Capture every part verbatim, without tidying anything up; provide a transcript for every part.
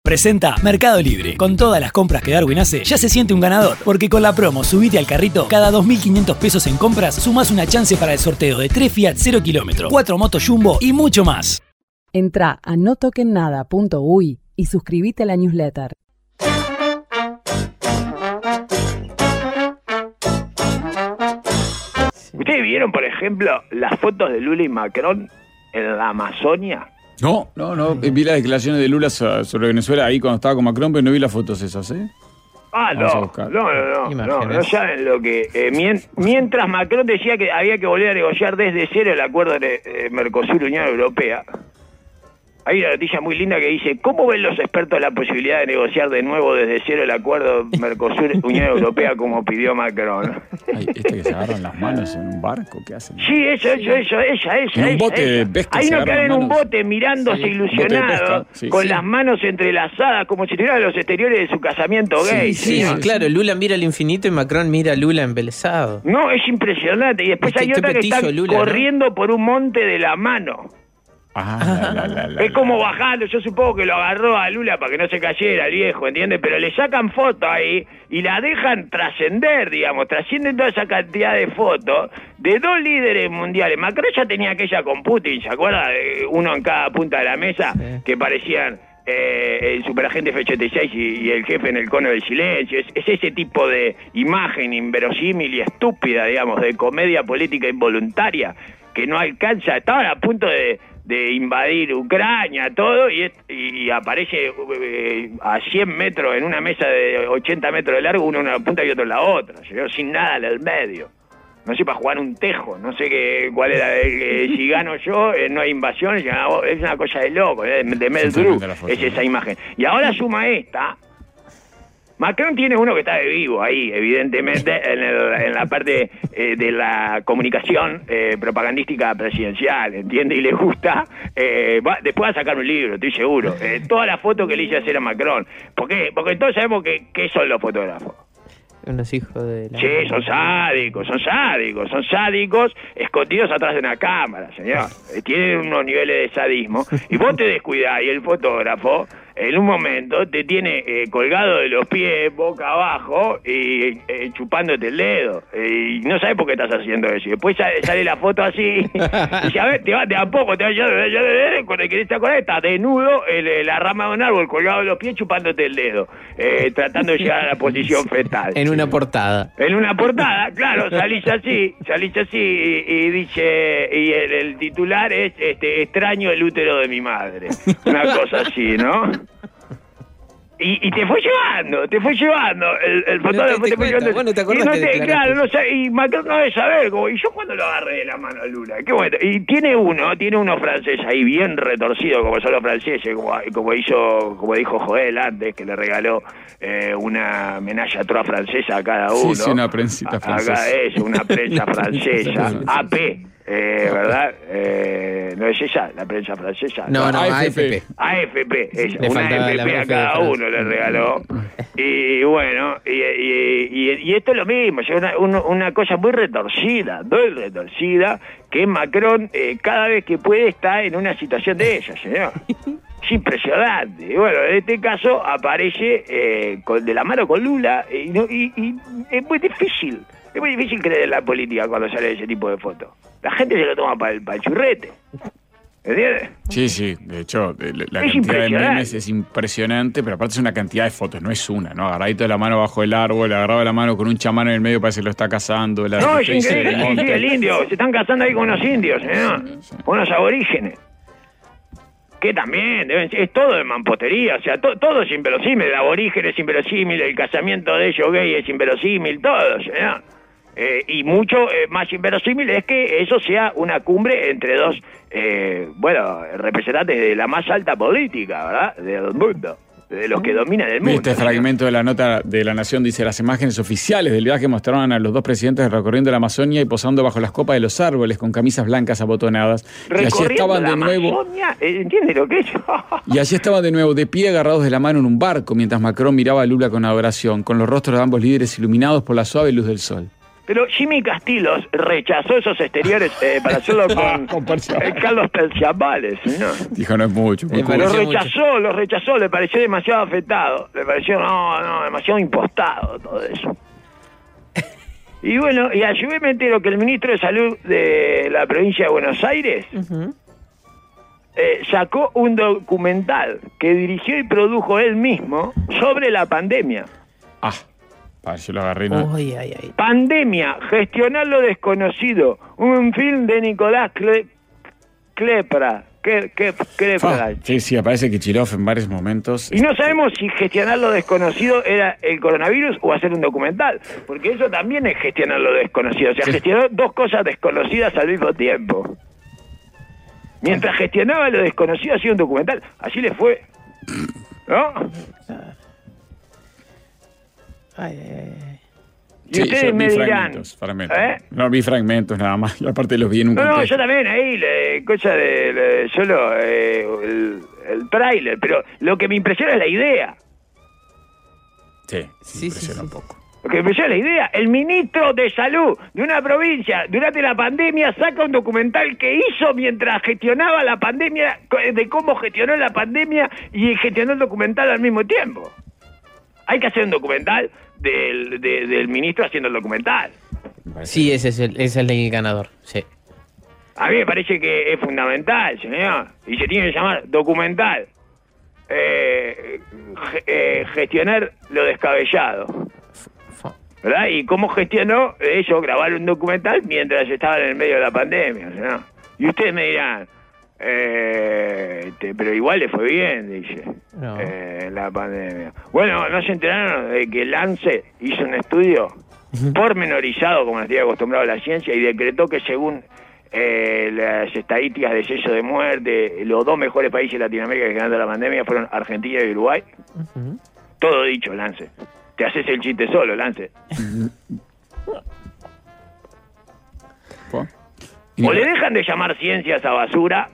Presenta Mercado Libre. Con todas las compras que Darwin hace, ya se siente un ganador. Porque con la promo Subite al Carrito, cada dos mil quinientos pesos en compras, sumás una chance para el sorteo de tres Fiat cero kilómetros, cuatro motos Jumbo y mucho más. Entrá a no toquen nada punto uy y suscríbete a la newsletter. ¿Ustedes vieron, por ejemplo, las fotos de Lula y Macron en la Amazonia? No, no, no. Vi las declaraciones de Lula sobre Venezuela ahí cuando estaba con Macron, pero no vi las fotos esas, ¿eh? Ah, no, no, no, no, no, no saben lo que... Eh, mien, mientras Macron decía que había que volver a negociar desde cero el acuerdo de eh, Mercosur-Unión Europea, hay una noticia muy linda que dice: ¿cómo ven los expertos la posibilidad de negociar de nuevo desde cero el acuerdo Mercosur-Unión Europea como pidió Macron? Ay, este que se agarran las manos en un barco, ¿qué hacen? Sí, eso, eso, eso, ella, ella, en un ella, bote ella. de pesca. Hay uno que en un bote mirándose sí, ilusionado, sí, con sí. las manos entrelazadas, como si estuviera los exteriores de su casamiento gay. Sí, sí, sí, claro, Lula mira al infinito y Macron mira a Lula embelesado. No, es impresionante. Y después Este, hay otra que está Lula, corriendo ¿no? por un monte de la mano. Ah, la, la, la, es como bajando, yo supongo que lo agarró a Lula para que no se cayera el viejo, ¿entiendes? Pero le sacan fotos ahí y la dejan trascender, digamos, trascienden toda esa cantidad de fotos de dos líderes mundiales. Macron ya tenía aquella con Putin, ¿se acuerda? Uno en cada punta de la mesa, sí. que parecían eh, el superagente F ochenta y seis y, y el jefe en el cono del silencio. Es, es ese tipo de imagen inverosímil y estúpida, digamos, de comedia política involuntaria que no alcanza, estaban a punto de... de invadir Ucrania, todo, y, y aparece eh, a cien metros en una mesa de ochenta metros de largo, uno en una punta y otro en la otra, yo sin nada en el medio. No sé, para jugar un tejo, no sé qué, cuál era, eh, si gano yo, eh, no hay invasión, es una cosa de loco, eh, de Mel Brooks, es esa imagen. Y ahora suma esta. Macron tiene uno que está de vivo ahí, evidentemente, en, el, en la parte eh, de la comunicación eh, propagandística presidencial, ¿entiende? Y le gusta. Eh, va, después va a sacar un libro, estoy seguro. Eh, todas las fotos que le hice hacer a Macron. ¿Por qué? Porque todos sabemos que, qué son los fotógrafos. Unos hijos de la... Sí, son sádicos, son sádicos, son sádicos escondidos atrás de una cámara, señor. Eh, tienen unos niveles de sadismo. Y vos te descuidás y el fotógrafo... en un momento te tiene eh, colgado de los pies, boca abajo, y eh, chupándote el dedo. Eh, y no sabes por qué estás haciendo eso. Y después sale, sale la foto así, y ya ves, te va de a poco, te va cuando querés acordar, estás desnudo, en la rama de un árbol, colgado de los pies, chupándote el dedo, eh, tratando de llegar a la posición fetal. En una portada. En una portada, claro, salís así, salís así, y, y dice, y el, el titular es, este, extraño el útero de mi madre. Una cosa así, ¿no? Y, y te fue llevando, te fue llevando, el, el fotógrafo te, te fue llevando. Bueno, te acordás y no que te, claro, no sé, y Macron no debe saber, como, y yo cuando lo agarré de la mano a Lula, qué bueno. Y tiene uno, tiene uno francés ahí bien retorcido, como son los franceses, como, como hizo, como dijo Joel antes, que le regaló eh, una medalla Trois francesa a cada uno. Sí, sí, una prensita francesa. Acá es, una prensa francesa, A P. Eh, ¿verdad? Eh, ¿No es esa la prensa francesa? No, no, A F P. A F P, esa, le una A F P a cada uno le regaló. Y bueno, y, y, y, y esto es lo mismo, es una, una cosa muy retorcida, muy retorcida, que Macron eh, cada vez que puede está en una situación de ella, señor. Es impresionante. Y bueno, en este caso aparece eh, con, de la mano con Lula y, y, y es muy difícil. Es muy difícil creer en la política cuando sale ese tipo de fotos. La gente se lo toma para el, pa el churrete. ¿Entiendes? Sí, sí. De hecho, la es cantidad de memes es impresionante, pero aparte es una cantidad de fotos, no es una, ¿no? Agarradito de la mano bajo el árbol, agarrado de la mano con un chamán en el medio, parece que lo está cazando. La no, es increíble. Sí, sí, el indio. Se están cazando ahí con unos indios, ¿no? Sí, sí. Con unos aborígenes. Que también, deben ser, es todo de mampostería, o sea, to, todo es inverosímil. El aborigen es inverosímil, el casamiento de ellos gay es inverosímil, todo, ¿no? Eh, y mucho eh, más inverosímil es que eso sea una cumbre entre dos, eh, bueno, representantes de la más alta política, ¿verdad? Del mundo, de los que dominan el mundo. Este fragmento de la nota de La Nación dice: las imágenes oficiales del viaje mostraron a los dos presidentes recorriendo la Amazonia y posando bajo las copas de los árboles con camisas blancas abotonadas. Y allí estaban de nuevo. Amazonia, ¿entiende lo que es? Y allí estaban de nuevo de pie, agarrados de la mano en un barco, mientras Macron miraba a Lula con adoración, con los rostros de ambos líderes iluminados por la suave luz del sol. Pero Jimmy Castillos rechazó esos exteriores eh, para hacerlo con, Con Perciabales. eh, Carlos Perciabales, ¿no? Dijo, no es mucho. muy Me cool. Lo pareció rechazó, lo rechazó, le pareció demasiado afectado, le pareció, no, no, demasiado impostado todo eso. Y bueno, y a su vez me entero que el ministro de Salud de la provincia de Buenos Aires Ujú. eh, sacó un documental que dirigió y produjo él mismo sobre la pandemia. Ah, para yo lo agarré. ¿no? Uy, ay, ay. Pandemia, gestionar lo desconocido, un film de Nicolás Cle- Klepra. Ke- Ke- Klepra. Ah, sí, sí, aparece Kichilov en varios momentos. Y no sabemos si gestionar lo desconocido era el coronavirus o hacer un documental, porque eso también es gestionar lo desconocido, o sea, Sí. gestionó dos cosas desconocidas al mismo tiempo. Mientras gestionaba lo desconocido hacía un documental, así le fue, ¿no? Ay, ay, ay. Y Sí, ustedes yo vi me dirán, fragmentos, fragmentos. ¿eh? No, vi fragmentos nada más. Y aparte los vi en un No, no, contexto. yo también ahí, le- cosa de, le- solo eh, el, el tráiler, pero lo que me impresiona es la idea. Sí, Sí, sí, sí, impresiona sí. un poco. Lo que me impresiona es la idea, el ministro de Salud de una provincia durante la pandemia saca un documental que hizo mientras gestionaba la pandemia, de cómo gestionó la pandemia y gestionó el documental al mismo tiempo. Hay que hacer un documental del, de- del ministro haciendo el documental. Me parece. Sí, ese es el, ese es el ganador. Sí. A mí me parece que es fundamental, señor. Y se tiene que llamar documental. Eh, ge- eh, gestionar lo descabellado. Fa- ¿Verdad? Y cómo gestionó eso, grabar un documental mientras estaban en el medio de la pandemia, ¿no? Y ustedes me dirán, eh, este, pero igual le fue bien, dice, No. eh, la pandemia. Bueno, ¿no se enteraron de que Lancet hizo un estudio pormenorizado, como nos tiene acostumbrado la ciencia, y decretó que según eh, las estadísticas de exceso de muerte, los dos mejores países de Latinoamérica que ganaron la pandemia fueron Argentina y Uruguay? Ujú. Todo dicho, Lance. Te haces el chiste solo, Lance. ¿Fue? Y O le dejan de llamar ciencia a esa basura,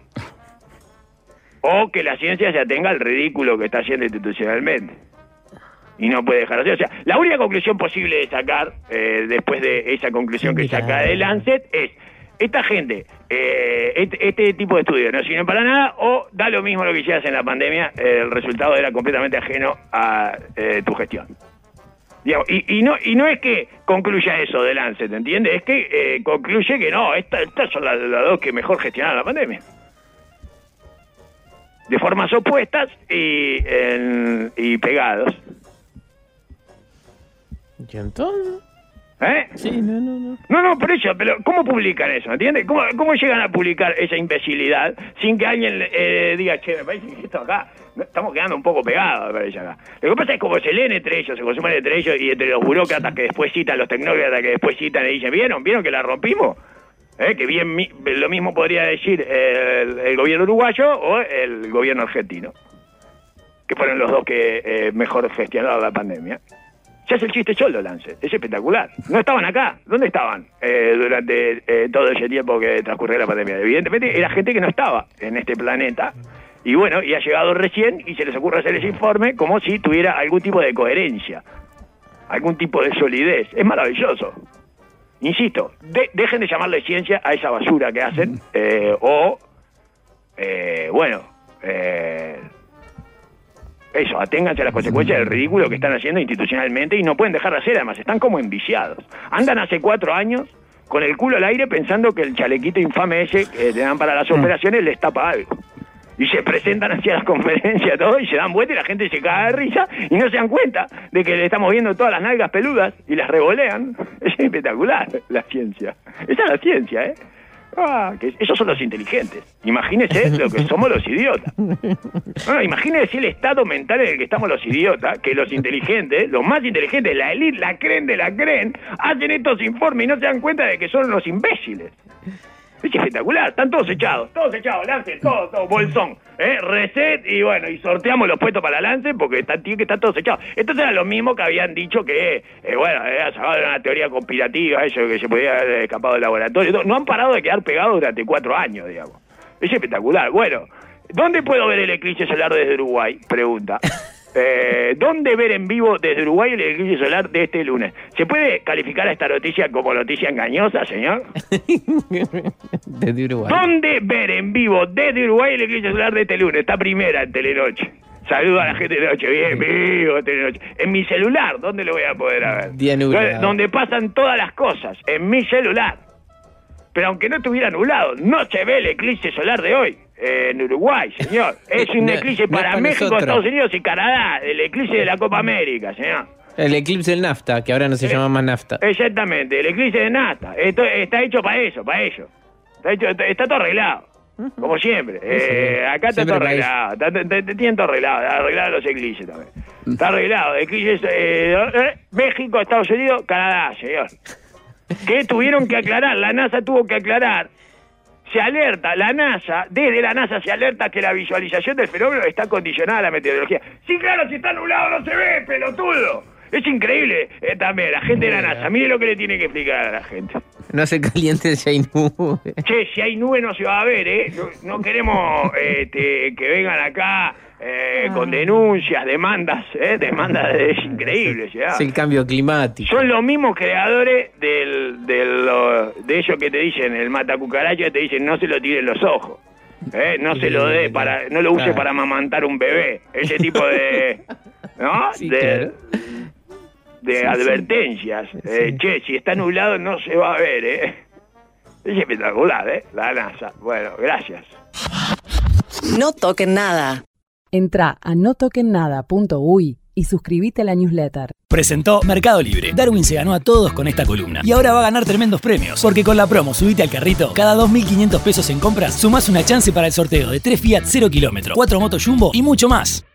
o que la ciencia se atenga al ridículo que está haciendo institucionalmente. Y no puede dejar de hacer. O sea, la única conclusión posible de sacar, eh, después de esa conclusión que Mira. saca de Lancet, es, esta gente, eh, este, este tipo de estudios no sirven para nada, o da lo mismo lo que hicieras en la pandemia, eh, el resultado era completamente ajeno a eh, tu gestión. Digamos, y, y no y no es que concluya eso de Lancet, ¿entiendes? Es que eh, concluye que no, esta- estas son las, las dos que mejor gestionaron la pandemia. De formas opuestas y, en- y pegados. ¿Y entonces? ¿Eh? Sí, no, no, no. No, no, por eso, pero ¿cómo publican eso? ¿Entiendes? ¿Cómo, cómo llegan a publicar esa imbecilidad sin que alguien eh, diga, che, me parece que esto acá, no, estamos quedando un poco pegados, me parece acá? Lo que pasa es como se leen entre ellos, se consumen entre ellos y entre los burócratas que después citan, los tecnócratas que después citan y dicen, ¿vieron? ¿Vieron que la rompimos? ¿Eh? Que bien mi- lo mismo podría decir el, el gobierno uruguayo o el gobierno argentino, que fueron los dos que eh, mejor gestionaron la pandemia. Se hace el chiste solo, Lance. Es espectacular. No estaban acá. ¿Dónde estaban eh, durante eh, todo ese tiempo que transcurrió la pandemia? Evidentemente era gente que no estaba en este planeta. Y bueno, y ha llegado recién y se les ocurre hacer ese informe como si tuviera algún tipo de coherencia, algún tipo de solidez. Es maravilloso. Insisto, de- dejen de llamarle ciencia a esa basura que hacen, eh, o, eh, bueno, eh, eso, aténganse a las consecuencias del ridículo que están haciendo institucionalmente y no pueden dejar de hacer, además, están como enviciados. Andan hace cuatro años con el culo al aire pensando que el chalequito infame ese que te dan para las operaciones les tapa algo. Y se presentan hacia las conferencias todo y se dan vuelta y la gente se cae de risa y no se dan cuenta de que le estamos viendo todas las nalgas peludas y las revolean. Es espectacular la ciencia. Esa es la ciencia, ¿eh? Ah, que esos son los inteligentes. Imagínese lo que somos los idiotas. No, no, imagínese el estado mental en el que estamos los idiotas, que los inteligentes, los más inteligentes, la elite, la creen de la creen, hacen estos informes y no se dan cuenta de que son los imbéciles. Es espectacular, están todos echados, todos echados, Lance, todo, todo, bolsón, ¿eh? Reset y bueno, y sorteamos los puestos para Lance porque están, tienen que estar todos echados. Entonces era lo mismo que habían dicho que, eh, bueno, era sacado de una teoría conspirativa, eso que se podía haber escapado del laboratorio. No, no han parado de quedar pegados durante cuatro años, digamos. Es espectacular. Bueno, ¿dónde puedo ver el eclipse solar desde Uruguay? Pregunta. Eh, ¿Dónde ver en vivo desde Uruguay el eclipse solar de este lunes? ¿Se puede calificar a esta noticia como noticia engañosa, señor? Desde Uruguay. ¿Dónde ver en vivo desde Uruguay el eclipse solar de este lunes? Está primera en Telenoche. Saludo a la gente de Noche, bien vivo, Telenoche. En mi celular, ¿dónde lo voy a poder ver? Día nublado. Donde pasan todas las cosas, en mi celular. Pero aunque no estuviera nublado, no se ve el eclipse solar de hoy. En Uruguay, señor. Es un No, eclipse no para para México, nosotros. Estados Unidos y Canadá. El eclipse de la Copa América, señor. El eclipse del NAFTA, que ahora no se Eh, llama más NAFTA. Exactamente, el eclipse de NAFTA. Esto está hecho para eso, para ello. Está, hecho, está, está todo arreglado. Como siempre. Eh, acá está Siempre todo para arreglado. Está, está- está- tienen todo arreglado. Arreglado los eclipses también. Está arreglado. Eclipses, eh, eh, México, Estados Unidos, Canadá, señor. Que tuvieron que aclarar. La NASA tuvo que aclarar. Se alerta, la NASA, desde la NASA se alerta que la visualización del fenómeno está condicionada a la meteorología. Sí, claro, si está nublado no se ve, pelotudo. Es increíble eh, también, la gente de la NASA. Mire lo que le tiene que explicar a la gente. No se caliente si hay nube. Che, si hay nube no se va a ver, ¿eh? No, no queremos este, que vengan acá eh, con denuncias, demandas, ¿eh? Demandas de, es increíble, ¿ya? Es el cambio climático. Son los mismos creadores del, del, lo- de ellos que te dicen, el matacucaracha, te dicen no se lo tiren los ojos. ¿eh? No se lo dé para, no lo use Claro. para amamantar un bebé. Ese tipo de, ¿no? Sí, de, claro. de Sí, advertencias. sí. Eh, Sí. che, si está nublado no se va a ver, ¿eh? Es espectacular, ¿eh? La NASA. Bueno, gracias. No toquen nada. Entrá a no toquen nada punto uy y suscríbete a la newsletter. Presentó Mercado Libre. Darwin se ganó a todos con esta columna. Y ahora va a ganar tremendos premios. Porque con la promo Subite al Carrito, cada dos mil quinientos pesos en compras, sumás una chance para el sorteo de tres Fiat cero kilómetro, cuatro motos Jumbo y mucho más.